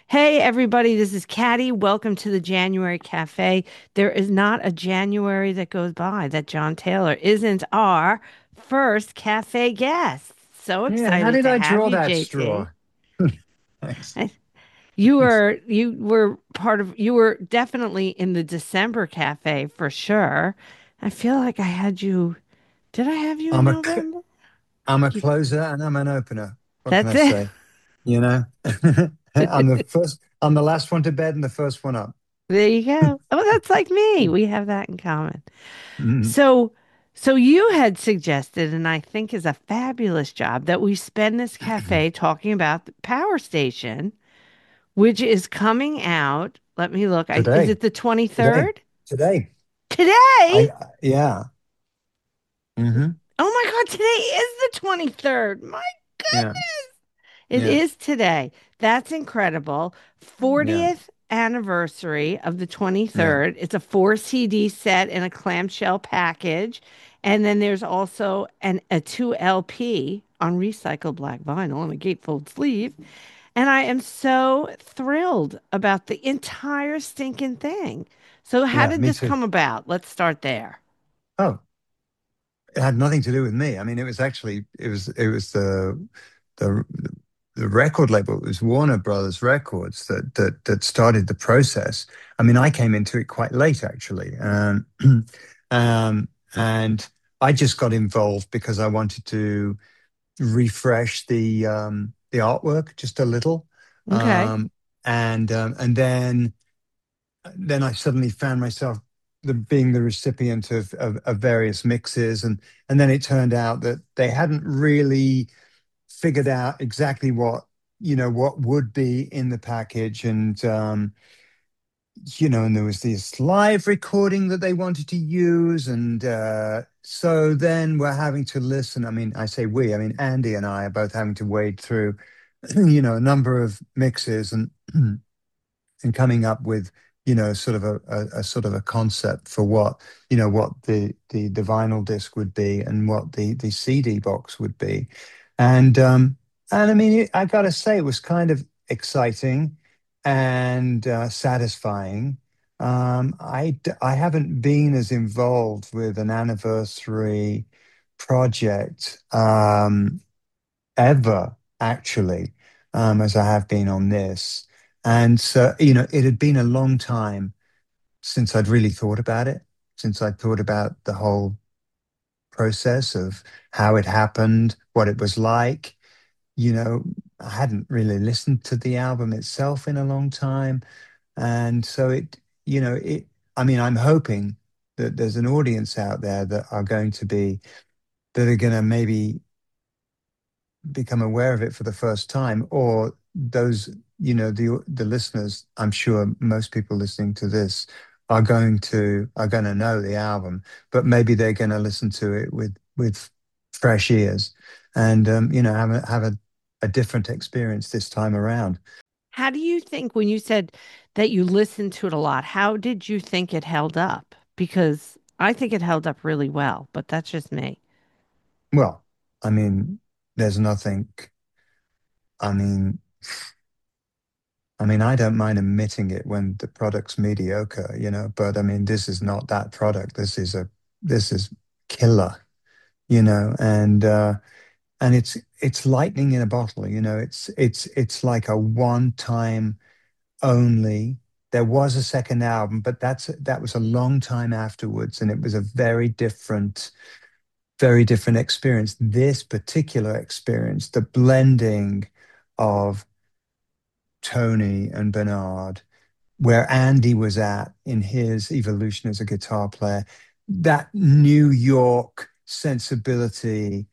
Hey, everybody, this is Caddy. Welcome to the January Cafe. There is not a January that goes by that John Taylor isn't our first cafe guest. So Yeah, how excited did to I have draw you, that JT. straw? Thanks. I- you were definitely in the December cafe for sure. I feel like I had you. Did I have you in I'm a cl- November? I'm a You, closer and I'm an opener. What can that's I it. say? You know, I'm the first. I'm the last one to bed and the first one up. There you go. Oh, that's like me. We have that in common. Mm. So, so you had suggested, and I think is a fabulous job, that we spend this cafe talking about the Power Station, which is coming out. Let me look. Is Today, it the today, 23rd? today. Today? Yeah. Hmm. Oh my God, today is the 23rd. My Yeah. It Yeah. is today. That's incredible. Yeah. 40th anniversary of the Yeah. 23rd. It's a 4 CD set in a clamshell package. And then there's also a 2 LP on recycled black vinyl on a gatefold sleeve. And I am so thrilled about the entire stinking thing. So, how Yeah. did Me this too. come about? Let's start there. Oh, it had nothing to do with me. I mean, it was the the record label. It was Warner Brothers Records that started the process. I mean, I came into it quite late actually, and I just got involved because I wanted to refresh the artwork just a little, Okay. um, and then I suddenly found myself being the recipient of various mixes, and then it turned out that they hadn't really figured out exactly what would be in the package, and there was this live recording that they wanted to use, and so then we're having to listen. I mean, I say we, I mean Andy and I are both having to wade through, a number of mixes and coming up with sort of a sort of a concept for what the vinyl disc would be and what the CD box would be, and I mean I gotta say it was kind of exciting and satisfying. I haven't been as involved with an anniversary project ever, actually, as I have been on this. And so, it had been a long time since I'd really thought about it, since I'd thought about the whole process of how it happened, what it was like. You know, I hadn't really listened to the album itself in a long time. And so I mean, I'm hoping that there's an audience out there that are going to maybe become aware of it for the first time, or those, the listeners. I'm sure most people listening to this are going to know the album, but maybe they're going to listen to it with fresh ears, and have a different experience this time around. How do you think when you said that you listened to it a lot, how did you think it held up? Because I think it held up really well, but that's just me. Well, I mean, there's nothing. I mean, I don't mind admitting it when the product's mediocre, but I mean, this is not that product. This is killer, and it's lightning in a bottle, it's like a one time only. There was a second album, but that was a long time afterwards, and it was a very different experience. This particular experience, the blending of Tony and Bernard, where Andy was at in his evolution as a guitar player, that New York sensibility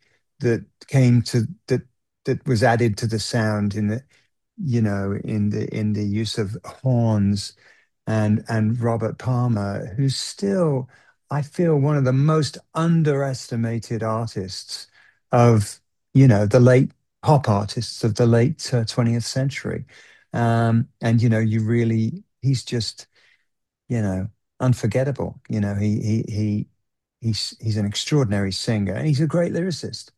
that was added to the sound in the use of horns, and Robert Palmer, who's still, I feel, one of the most underestimated artists of, the late pop artists of the late 20th century. And he's just, you know, unforgettable. He's an extraordinary singer and he's a great lyricist.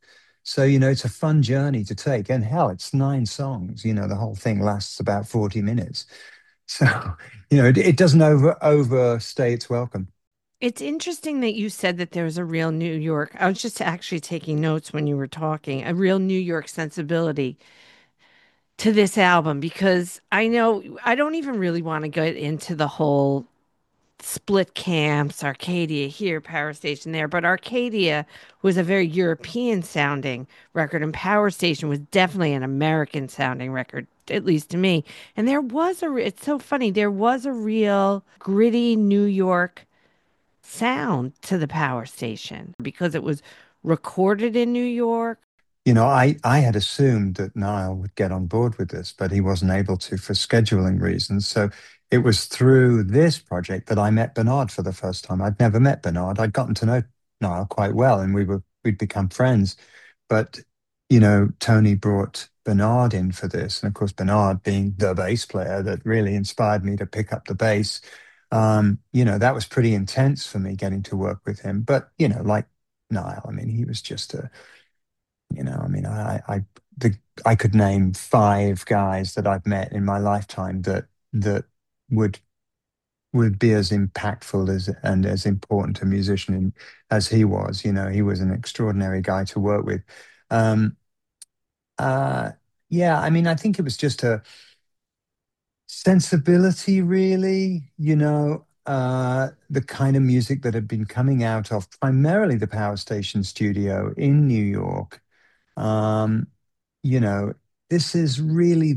So, it's a fun journey to take. And hell, it's 9 songs. The whole thing lasts about 40 minutes. So, it doesn't overstay its welcome. It's interesting that you said that there was a real New York. I was just actually taking notes when you were talking, a real New York sensibility to this album because I know I don't even really want to get into the whole split camps, Arcadia here, Power Station there, but Arcadia was a very European sounding record, and Power Station was definitely an American sounding record, at least to me. And it's so funny, there was a real gritty New York sound to the Power Station because it was recorded in New York. I had assumed that Niall would get on board with this, but he wasn't able to for scheduling reasons. So it was through this project that I met Bernard for the first time. I'd never met Bernard. I'd gotten to know Niall quite well, and we'd become friends. But Tony brought Bernard in for this, and of course, Bernard being the bass player that really inspired me to pick up the bass. That was pretty intense for me getting to work with him. But like Niall, I mean, he was just a I mean, I could name 5 guys that I've met in my lifetime that would would be as impactful as and as important a musician as he was. He was an extraordinary guy to work with. Um, uh, yeah, I mean, I think it was just a sensibility, really. The kind of music that had been coming out of primarily the Power Station studio in New York. Um, you know, this is really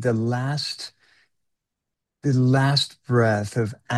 the last breath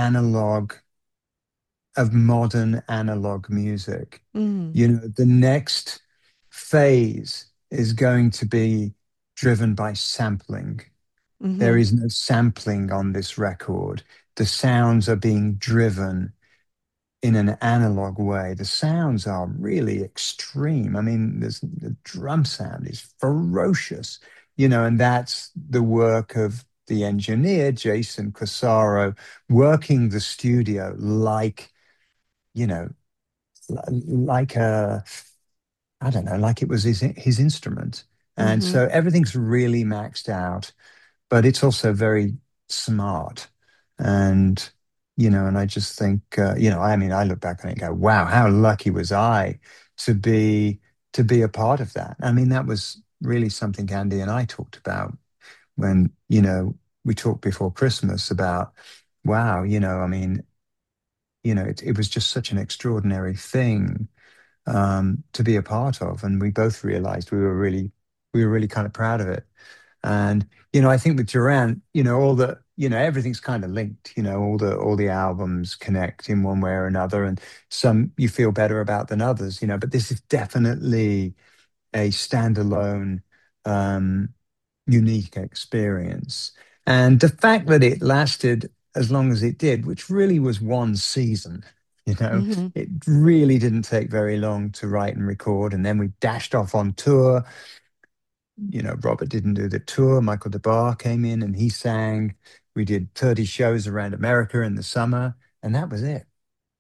of modern analog music. Mm, The next phase is going to be driven by sampling. There hmm is no sampling on this record. The sounds are being driven in an analog way. The sounds are really extreme. I mean, the drum sound is ferocious, and that's the work of the engineer, Jason Casaro, working the studio you know, like I don't know, like it was his instrument. And hmm so everything's really maxed out, but it's also very smart. And I just think, I mean, I look back on it and go, wow, how lucky was I to be to be a part of that. I mean, that was really something Andy and I talked about when, we talked before Christmas about, wow, I mean, it was just such an extraordinary thing to be a part of, and we both realized we were really kind of proud of it. And I think with Duran, everything's kind of linked. All the albums connect in one way or another, and some you feel better about than others. But this is definitely a standalone, um, unique experience. And the fact that it lasted as long as it did, which really was one season, hmm it really didn't take very long to write and record. And then we dashed off on tour. Robert didn't do the tour. Michael DeBar came in and he sang. We did 30 shows around America in the summer, and that was it.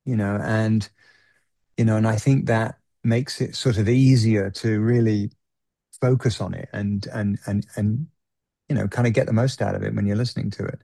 And I think that makes it sort of easier to really focus on it and kind of get the most out of it when you're listening to it.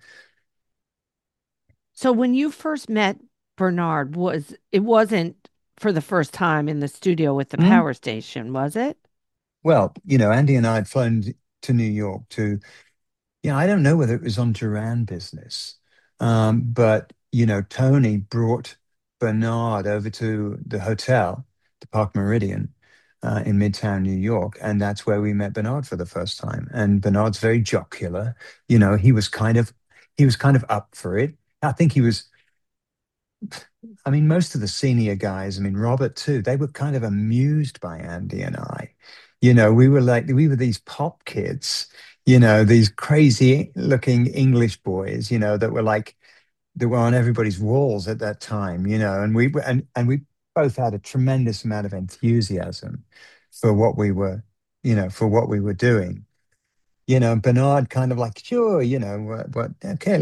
So when you first met Bernard, it wasn't for the first time in the studio with the Mm. Power Station, was it? Well, Andy and I had flown to New York to, I don't know whether it was on Duran business, but, Tony brought Bernard over to the hotel, the Park Meridian, in Midtown New York, and that's where we met Bernard for the first time. And Bernard's very jocular. He was kind of up for it. I think he was. I mean, most of the senior guys, I mean, Robert too, they were kind of amused by Andy and I. We were these pop kids, these crazy looking English boys, that were on everybody's walls at that time, and we both had a tremendous amount of enthusiasm for what we were doing. Bernard kind of like, sure, okay,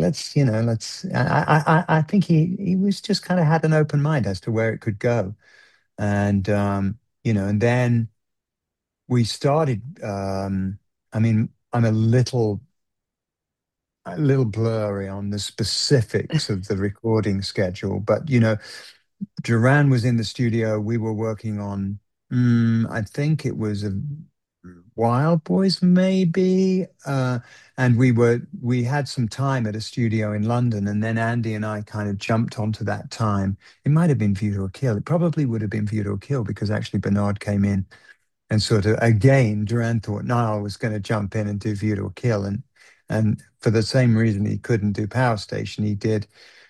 I think he was just kind of had an open mind as to where it could go. And then we started. I mean, I'm a little blurry on the specifics of the recording schedule, but Duran was in the studio. We were working on, I think it was a Wild Boys, maybe. And we had some time at a studio in London, and then Andy and I kind of jumped onto that time. It might have been View to a Kill. It probably would have been View to a Kill because actually Bernard came in and sort of again, Duran thought Niall was going to jump in and do View to a Kill, and for the same reason he couldn't do Power Station, he did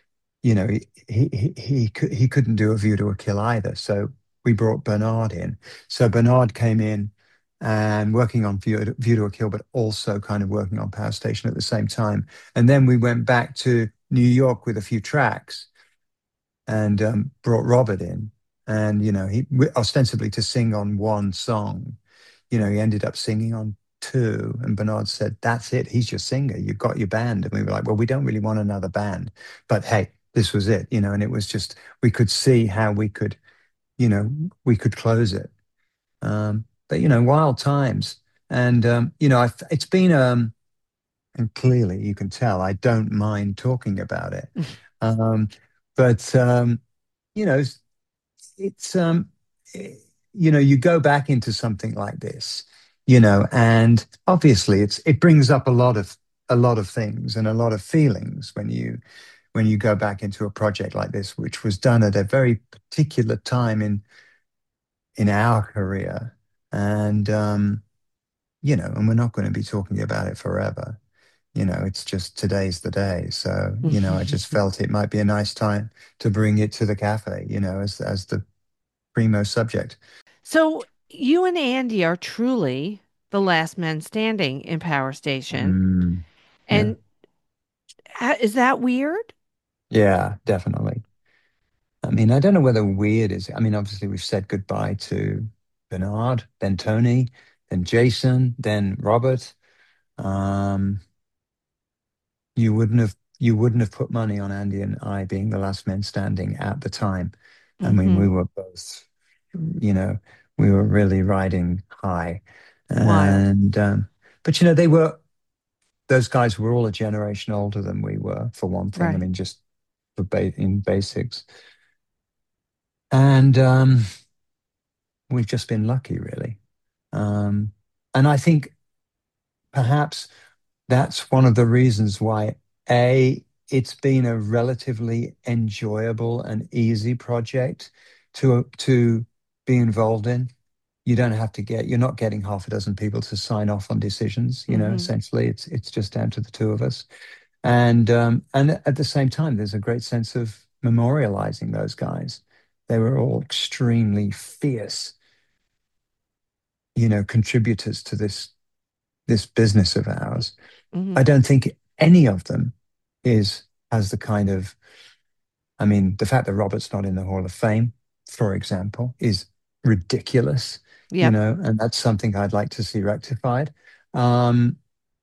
he couldn't do a View to a Kill either. So we brought Bernard in. So Bernard came in and working on View to a Kill, but also kind of working on Power Station at the same time. And then we went back to New York with a few tracks and brought Robert in. And he ostensibly to sing on one song. He ended up singing on two. And Bernard said, "That's it. He's your singer. You've got your band." And we were like, "Well, we don't really want another band, but hey, this was it." And it was just we could see how you know, we could close it. But wild times, and it's been and clearly you can tell I don't mind talking about it. Um, but you know, it's eh, you go back into something like this, and obviously it brings up a lot of things and a lot of feelings when you go back into a project like this, which was done at a very particular time in our career, and and we're not going to be talking about it forever. It's just today's the day. So, I just felt it might be a nice time to bring it to the cafe, as the primo subject. So you and Andy are truly the last men standing in Power Station. Mm, yeah. And is that weird? Yeah, definitely. I mean, I don't know whether weird is, I mean, obviously we've said goodbye to Bernard, then Tony, then Jason, then Robert. Um, you wouldn't have put money on Andy and I being the last men standing at the time. I mean, we Hmm. were both, you know, we were really riding high. Wild. And but those guys were all a generation older than we were, for one thing. I Right. mean, just in basics. And we've just been lucky, really. Um, and I think perhaps that's one of the reasons why it's been a relatively enjoyable and easy project to be involved in. You're not getting half a dozen people to sign off on decisions. Hmm. Essentially, it's just down to the two of us. And at the same time, there's a great sense of memorializing those guys. They were all extremely fierce, contributors to this business of ours. Hmm. I don't think any of them is has the kind of, I mean, the fact that Robert's not in the Hall of Fame, for example, is ridiculous, Yep. and that's something I'd like to see rectified. Um,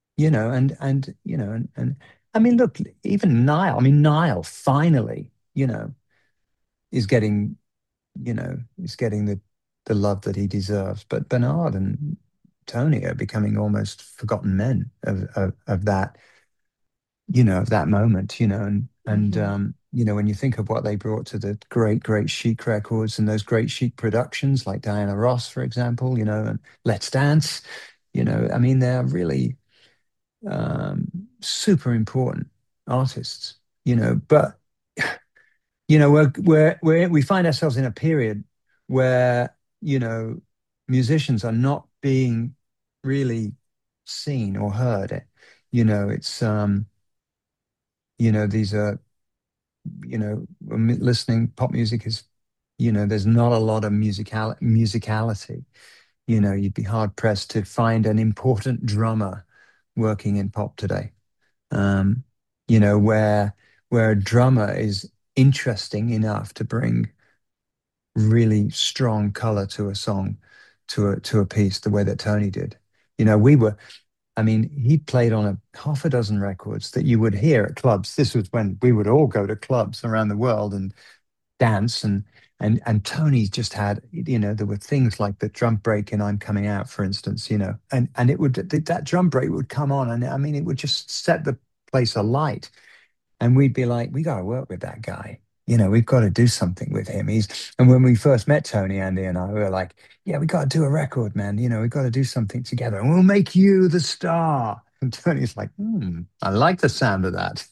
and I mean, look, even Niall, I mean, Niall finally, is getting, is getting the love that he deserves. But Bernard and Tony are becoming almost forgotten men of that, of that moment, and Hmm. when you think of what they brought to the great Chic records and those great Chic productions like Diana Ross, for example, and Let's Dance, I mean, they're really um, super important artists, but we find ourselves in a period where, musicians are not being really seen or heard. It's these are, listening pop music is, there's not a lot of musicality. You'd be hard pressed to find an important drummer working in pop today. Um, where a drummer is interesting enough to bring really strong color to a song, to a piece, the way that Tony did. I mean, he played on a half a dozen records that you would hear at clubs. This was when we would all go to clubs around the world, and dance and Tony just had, there were things like the drum break in I'm Coming Out, for instance, and it would that drum break would come on, and I mean it would just set the place alight. And we'd be like, we got to work with that guy. We've got to do something with him. And when we first met Tony, Andy and I, we were like, yeah, we got to do a record, man. We got to do something together and we'll make you the star. And Tony's like, I like the sound of that.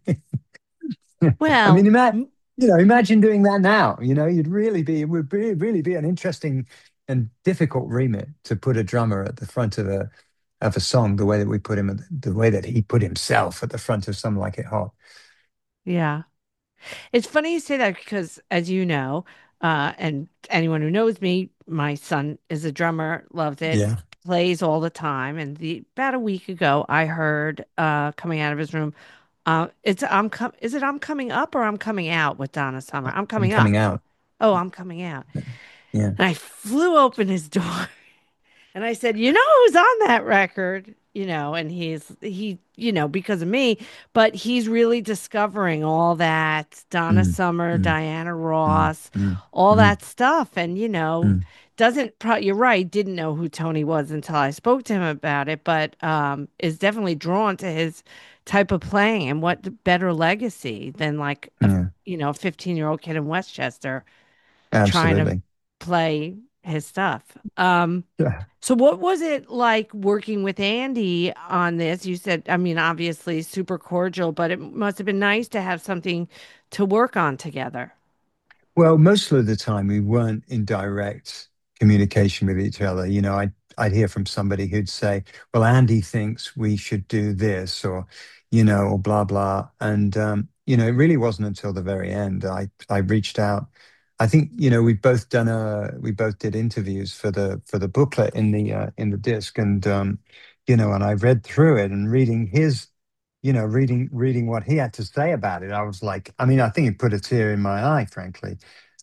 I mean, Well, imagine doing that now. It would really be an interesting and difficult remit to put a drummer at the front of a song, the way that we put him, the way that he put himself at the front of Some Like It Hot. yeah. It's funny you say that because, as you know, and anyone who knows me, my son is a drummer, loves it, Yeah. plays all the time. And about a week ago, I heard coming out of his room, is it I'm coming up or I'm coming out with Donna Summer? I'm I'm coming up. coming out. Oh, I'm coming out. Yeah. And I flew open his door. And I said, you know who's on that record? And because of me, but he's really discovering all that Donna Mm, Summer, mm, Diana mm, Ross, mm, all mm, that stuff. And, mm. you're right, didn't know who Tony was until I spoke to him about it, but is definitely drawn to his type of playing and what better legacy than like Yeah, 15-year-old kid in Westchester trying to absolutely. play his stuff. Yeah. So what was it like working with Andy on this? You said, I mean, obviously super cordial, but it must have been nice to have something to work on together. Well, most of the time we weren't in direct communication with each other. I'd hear from somebody who'd say, "Well, Andy thinks we should do this," or blah blah. And it really wasn't until the very end I reached out. I think we both did interviews for the booklet in the disc, and I read through it and reading what he had to say about it. I was like, I mean, I think it put a tear in my eye, frankly,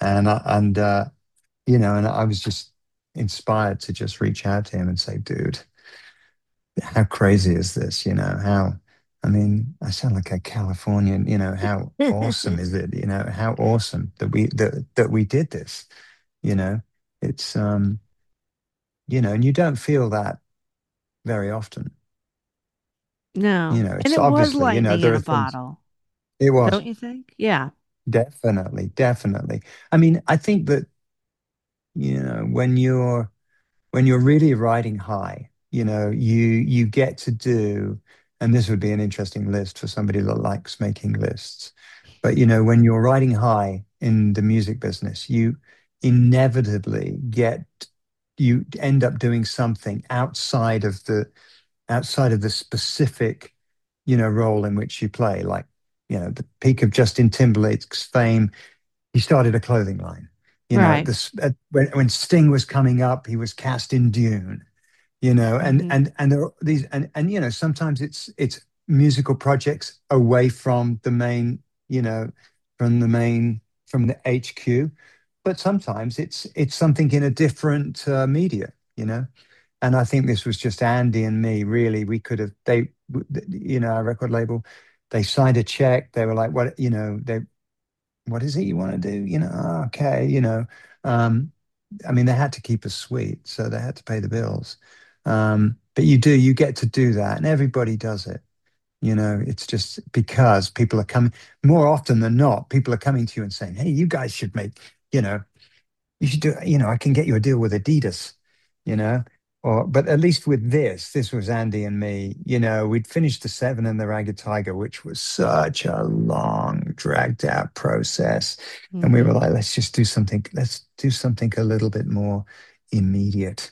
and I was just inspired to just reach out to him and say, dude, how crazy is this? I mean, I sound like a Californian. How awesome is it? How awesome that we did this. You know, it's and you don't feel that very often. No. And It's it was obviously, lightning in there a are things. bottle, It was don't you think? Yeah. definitely, definitely. I mean, I think that, when you're really riding high, you get to do, and this would be an interesting list for somebody that likes making lists. But when you're riding high in the music business, inevitably get you end up doing something outside of the specific, role in which you play. Like, the peak of Justin Timberlake's fame, he started a clothing line. Right. When Sting was coming up, he was cast in Dune. And Hmm. there are these, and sometimes it's musical projects away from the main, from the HQ, but sometimes it's something in a different media. And I think this was just Andy and me. Really, we could have our record label, they signed a check. They were like, what is it you want to do? "Oh, okay, Um, I mean, they had to keep us sweet, so they had to pay the bills. But you get to do that, and everybody does it. It's just because people are coming more often than not, people are coming to you and saying, "Hey, you guys should you know, you should do, I can get you a deal with Adidas, you know, but at least with this was Andy and me, we'd finished the Seven and the Ragged Tiger, which was such a long, dragged out process. And we were Hmm. like, let's do something a little bit more immediate,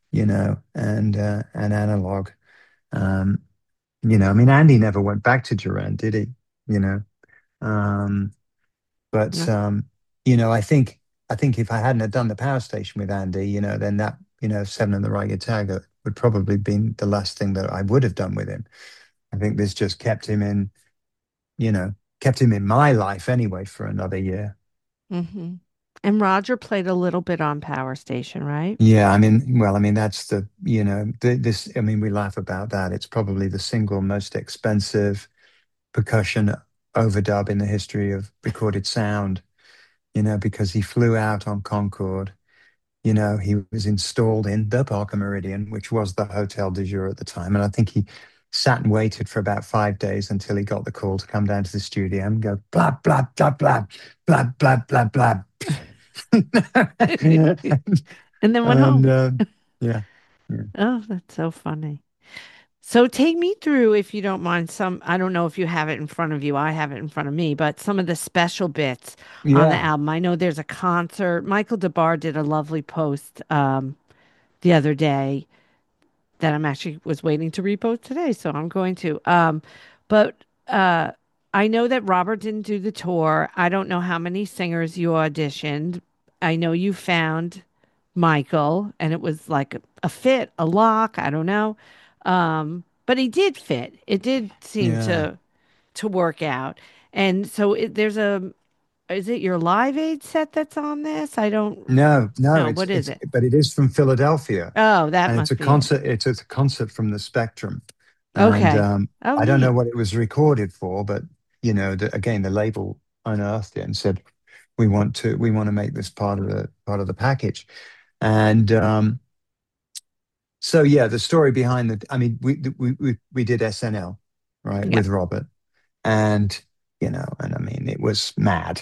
and analog. Um, I mean, Andy never went back to Duran, did he? You know, um, but No. I think if I hadn't have done the power station with Andy, then that, Seven and the Ragged Tiger would probably been the last thing that I would have done with him. I think this just you know, kept him in my life anyway for another year. Hmm. And Roger played a little bit on Power Station, right? Yeah, I mean, well, I mean, that's this, I mean, we laugh about that. It's probably the single most expensive percussion overdub in the history of recorded sound. because he flew out on Concorde. He was installed in the Parker Meridien, which was the hotel du jour at the time. And I think he sat and waited for about 5 days until he got the call to come down to the studio and go blah, blah, blah, blah, blah, blah, blah, blah. And then went And home. yeah, yeah, Oh, that's so funny. So take me through, if you don't mind, I don't know if you have it in front of you. I have it in front of me, but some of the special bits on the yeah, album. I know there's a concert. Michael DeBar did a lovely post the other day that I'm actually was waiting to repost today, so I'm going to. But I know that Robert didn't do the tour. I don't know how many singers you auditioned. I know you found Michael, and it was like a fit, a lock. I don't know, but he did fit. It did seem yeah. to work out. And so there's a. Is it your Live Aid set that's on this? I don't No, no, know. What is it? but it is from Philadelphia, Oh, that and it's a must be it. concert. It's a concert from the Spectrum, and Okay. Oh, I don't know neat. what it was recorded for, but again, the label unearthed it and said, we want to make this part of the package, and so yeah, the story behind I mean, we did SNL, right, Yeah. with Robert, and and I mean, it was mad,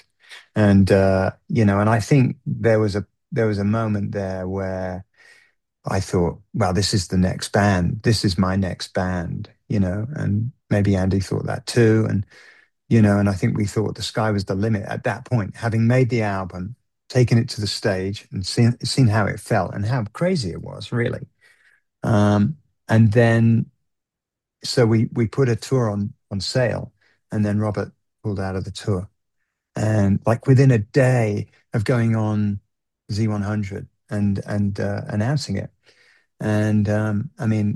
and I think there was a moment there where I thought, well, this is the next band. This is my next band, and maybe Andy thought that too. And I think we thought the sky was the limit at that point, having made the album, taken it to the stage and seen how it felt and how crazy it was, really. And then, so we put a tour on sale, and then Robert pulled out of the tour. And like within a day of going on Z100 and announcing it. And I mean,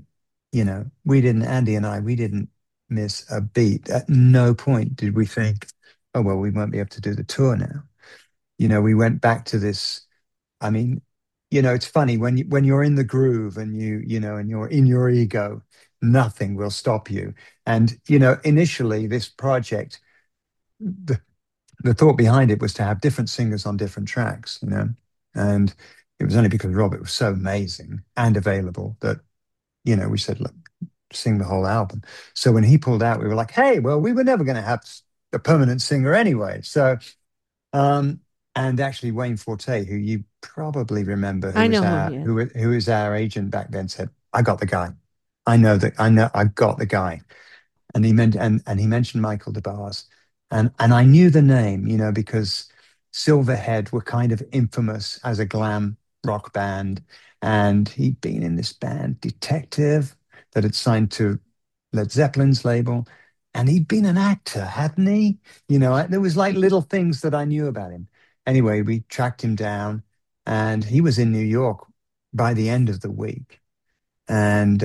Andy and I, we didn't miss a beat. At no point did we think, oh, well, we won't be able to do the tour now. We went back to this. I mean, it's funny when you're in the groove and and you're in your ego, nothing will stop you. And, initially this project, the, the thought behind it was to have different singers on different tracks. And it was only because Robert was so amazing and available that we said, look, sing the whole album. So when he pulled out, we were like, hey, well, we were never going to have a permanent singer anyway. So, um, and actually Wayne Forte, who you probably remember, who I was know who our he is. who was our agent back then, said, I got the guy. I got the guy. And he mentioned Michael DeBars. And I knew the name, because Silverhead were kind of infamous as a glam rock band. And he'd been in this band, Detective, that had signed to Led Zeppelin's label. And he'd been an actor, hadn't he? There was like little things that I knew about him. Anyway, we tracked him down, and he was in New York by the end of the week. And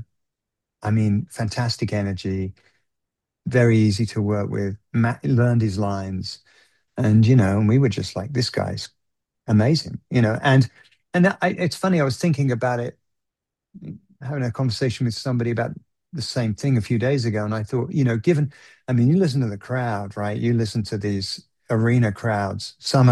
I mean, fantastic energy, very easy to work with. Matt learned his lines, and we were just like, this guy's amazing. And it's funny. I was thinking about it, having a conversation with somebody about the same thing a few days ago, and I thought, given, I mean, you listen to the crowd, right? You listen to these arena crowds.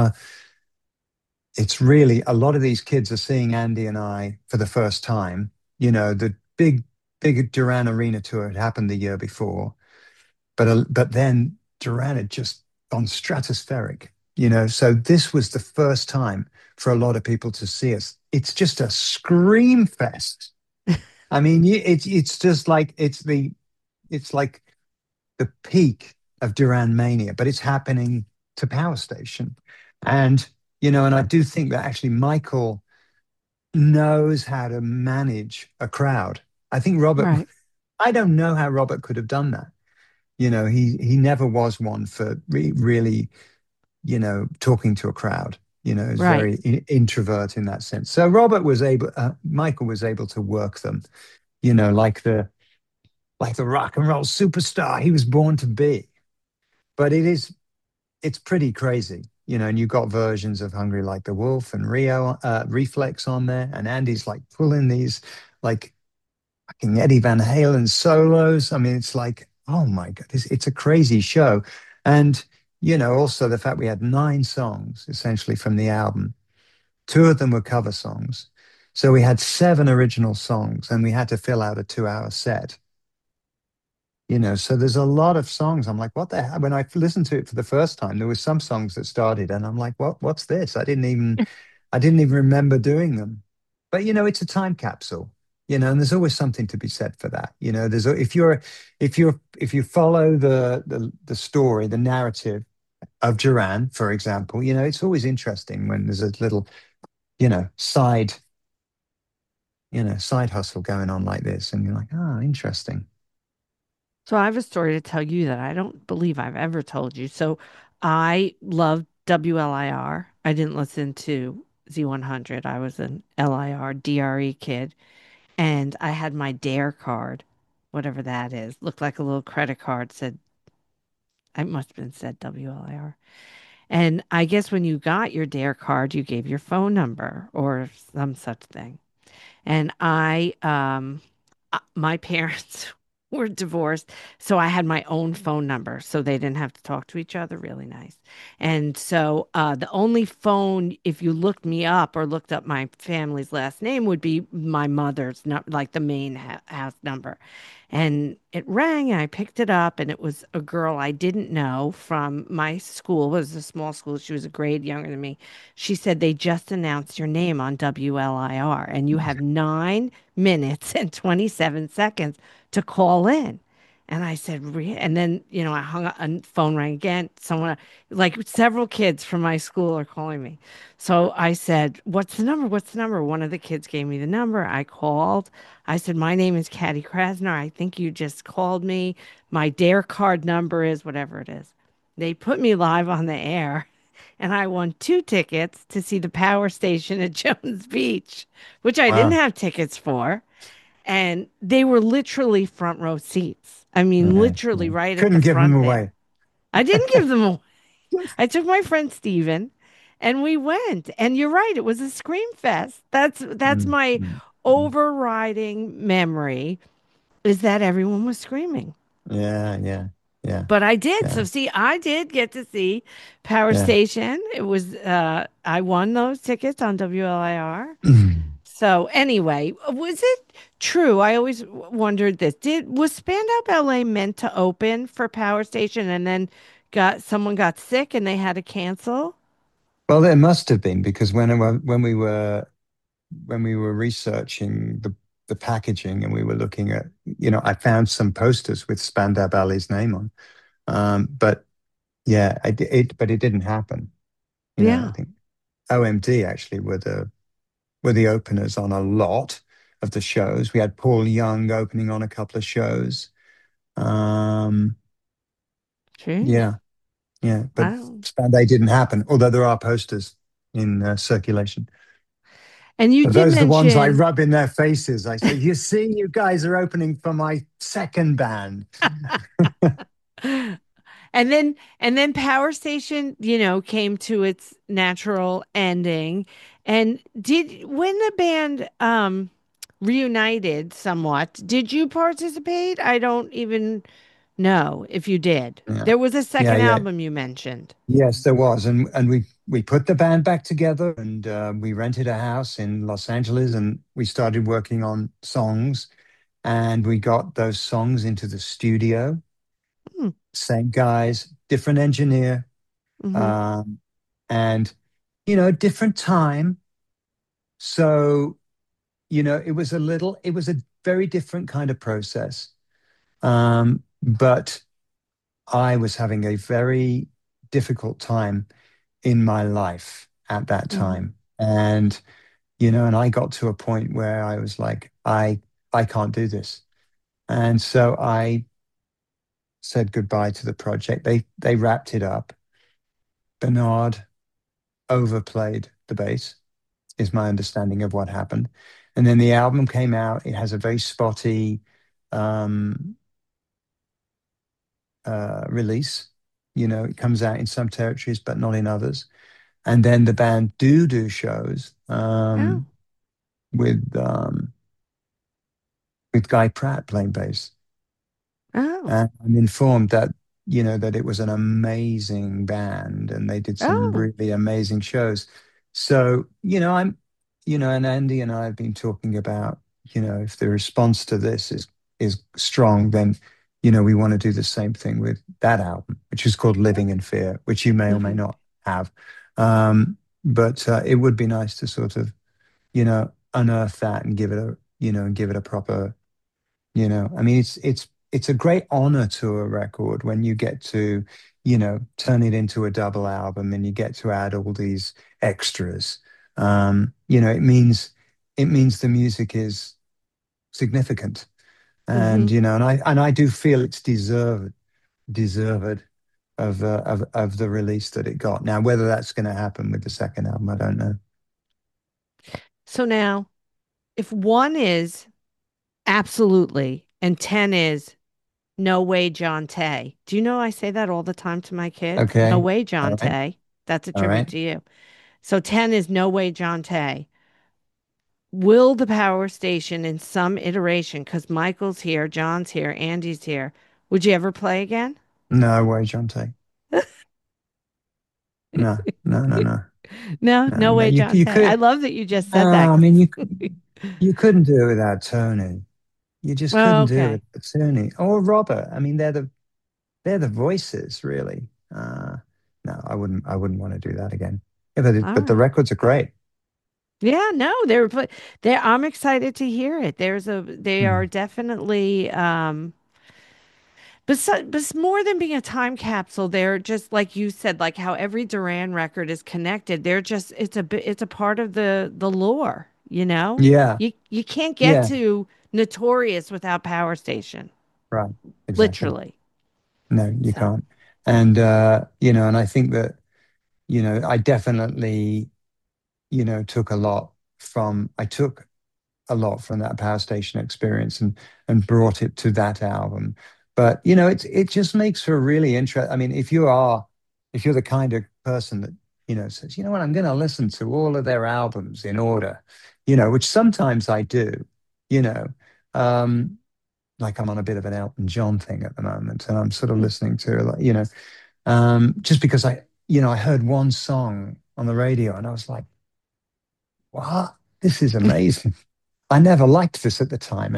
It's really a lot of these kids are seeing Andy and I for the first time. The big Duran Arena tour had happened the year before, but then Duran had just gone stratospheric. So this was the first time for a lot of people to see us. It's just a scream fest. I mean, it's just like it's like the peak of Duran mania, but it's happening to Power Station, and I do think that actually Michael knows how to manage a crowd. I think Robert. Right. I don't know how Robert could have done that. He never was one for really, talking to a crowd. Is Right. very introvert in that sense. So Michael was able to work them, like the rock and roll superstar he was born to be. But it's pretty crazy. And you've got versions of Hungry Like the Wolf and Reflex on there, and Andy's like pulling these like fucking Eddie Van Halen solos. I mean, it's like, oh my God, it's a crazy show. And, also the fact we had 9 songs essentially from the album. Two of them were cover songs. So we had 7 original songs and we had to fill out a 2-hour set. So there's a lot of songs. I'm like, what the hell? When I listened to it for the first time, there was some songs that started and I'm like, what's this? I didn't even remember doing them. But it's a time capsule, and there's always something to be said for that. If you follow the story, the narrative of Duran, for example, it's always interesting when there's a little, you know, side, side hustle going on like this, and you're like, oh, interesting. So I have a story to tell you that I don't believe I've ever told you. So I loved WLIR. I didn't listen to Z100. I was an LIR DRE kid. And I had my Dare card, whatever that is. Looked like a little credit card, said, it must have been said WLIR. And I guess when you got your Dare card, you gave your phone number or some such thing. And my parents were divorced, so I had my own phone number, so they didn't have to talk to each other. Really nice. And so the only phone, if you looked me up or looked up my family's last name, would be my mother's, not like the main house number. And it rang, and I picked it up, and it was a girl I didn't know from my school. It was a small school. She was a grade younger than me. She said, they just announced your name on WLIR, and you have 9 minutes and 27 seconds to call in. And I said, and then, I hung up, and phone rang again. Someone, like several kids from my school are calling me. So I said, what's the number? What's the number? One of the kids gave me the number. I called. I said, my name is Caddy Krasner. I think you just called me. My Dare card number is whatever it is. They put me live on the air, and I won 2 tickets to see the Power Station at Jones Beach, which I didn't Wow. have tickets for. And they were literally front row seats. I mean, Yeah, literally yeah. right at the Couldn't give them front there. away. I didn't give them away. I took my friend Steven and we went. And you're right, it was a scream fest. That's Mm, my mm, mm. overriding memory is that everyone was screaming. Yeah, yeah, yeah, But I did. So yeah, see, I did get to see Power yeah. Station. It was I won those tickets on WLIR. Mm. So anyway, was it true? I always wondered this. Was Spandau Ballet meant to open for Power Station and then someone got sick and they had to cancel? Well, there must have been because when we were researching the packaging and we were looking at, I found some posters with Spandau Ballet's name on. But yeah, but it didn't happen. I Yeah. think OMD actually were the openers on a lot of the shows. We had Paul Young opening on a couple of shows. Um, Jeez. yeah, yeah, I but don't. Spandau didn't happen, although there are posters in circulation. And you But did those are the ones I mention rub in their faces. I say, "You see, you guys are opening for my second band." and then Power Station, came to its natural ending. And when the band reunited somewhat, did you participate? I don't even know if you did. Yeah, There was a yeah, second yeah. album you mentioned. Yes, there was, and we put the band back together, and we rented a house in Los Angeles, and we started working on songs, and we got those songs into the studio. Hmm. Same guys, different engineer, Mm-hmm. um, and different time. So it was a very different kind of process. But I was having a very difficult time in my life at that Mm-hmm. time. And I got to a point where I was like, I can't do this. And so I said goodbye to the project. They wrapped it up. Bernard overplayed the bass, is my understanding of what happened. And then the album came out. It has a very spotty um, release. It comes out in some territories, but not in others. And then the band do shows Oh. with Guy Pratt playing bass. Oh. And I'm informed that that it was an amazing band and they did some Oh. really amazing shows. So, and Andy and I have been talking about, if the response to this is strong, then, we want to do the same thing with that album, which is called Living in Fear, which you may or may Hmm. not have. But it would be nice to sort of, unearth that and give it a proper, I mean, it's a great honor to a record when you get to, turn it into a double album and you get to add all these extras. It means the music is significant, and Hmm. and I do feel it's deserved of the release that it got. Now, whether that's going to happen with the second album, I don't know. So now, if one is absolutely and 10 is no way, John Tay. Do you know I say that all the time to my kids? No Okay, way, all John right, Tay. That's a all tribute right. to you. So 10 is no way, John Tay. Will the power station in some iteration, because Michael's here, John's here, Andy's here, would you ever play again? No way, John Tay. No, no, no, no, No, no, no no. way, You John you Tay. I could. love that you just No, said that I mean, because, you couldn't do it without Tony. You just well, couldn't do it okay. without Tony or Robert. I mean, they're the voices, really. No, I wouldn't want to do that again. Yeah, All but the right. records are great. Yeah, no, they I'm excited to hear it. They are Mm. definitely but more than being a time capsule, they're just like you said, like how every Duran record is connected. They're just it's a part of the lore, you know? Yeah, You can't get yeah, to Notorious without Power Station, right, exactly. literally. No, you So, can't. And and I think that I definitely took a lot from I took a lot from that Power Station experience and brought it to that album. But it just makes for a really interesting. I mean, if you're the kind of person that says, you know what, I'm going to listen to all of their albums in order, which sometimes I do, you know, um, like I'm on a bit of an Elton John thing at the moment, and I'm sort of hmm. listening to like, just because I heard one song on the radio and I was like, what? This is amazing. I never liked this at the time,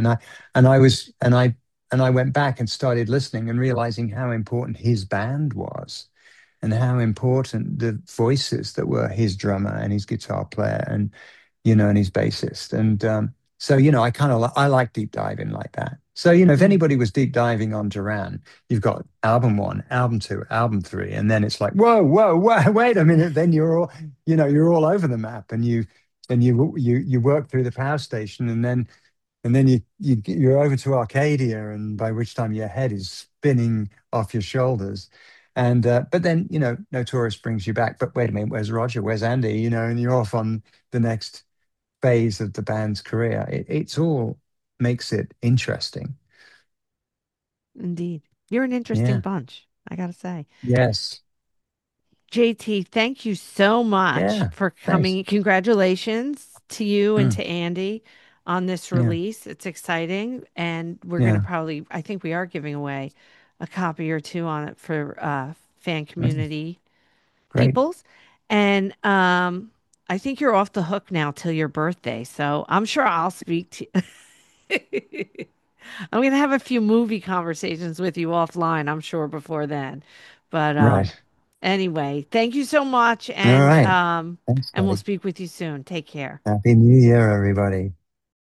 and I went back and started listening and realizing how important his band was, and how important the voices that were his drummer and his guitar player and his bassist, and so I like deep diving like that. So if Hmm. anybody was deep diving on Duran, you've got album one, album two, album three, and then it's like whoa, whoa, whoa, wait a minute. Then you're all over the map, and you work through the power station, and then you're over to Arcadia, and by which time your head is spinning off your shoulders. And but then Notorious brings you back. But wait a minute, where's Roger? Where's Andy? And you're off on the next phase of the band's career. It's all makes it interesting. Indeed. You're an interesting Yeah. bunch, I gotta say. Yes. JT, thank you so much Yeah. for Thanks. coming. Congratulations to you and Mm, to Andy on this yeah. release. It's exciting. And we're going to Yeah. probably, I think we are giving away a copy or two on it for fan Mm, community great. peoples. And I think you're off the hook now till your birthday. So I'm sure I'll speak to I'm going to have a few movie conversations with you offline, I'm sure, before then. But Right. anyway, thank you so much, All right. Thanks, and we'll buddy. speak with you soon. Take care. Happy New Year, everybody.